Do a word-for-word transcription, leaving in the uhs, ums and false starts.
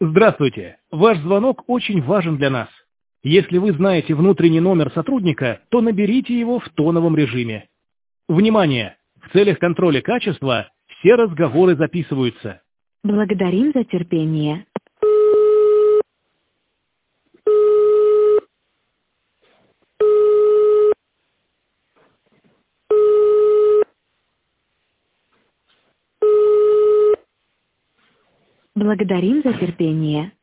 Здравствуйте. Ваш звонок очень важен для нас. Если вы знаете внутренний номер сотрудника, то наберите его в тоновом режиме. Внимание! В целях контроля качества все разговоры записываются. Благодарим за терпение. Благодарим за терпение.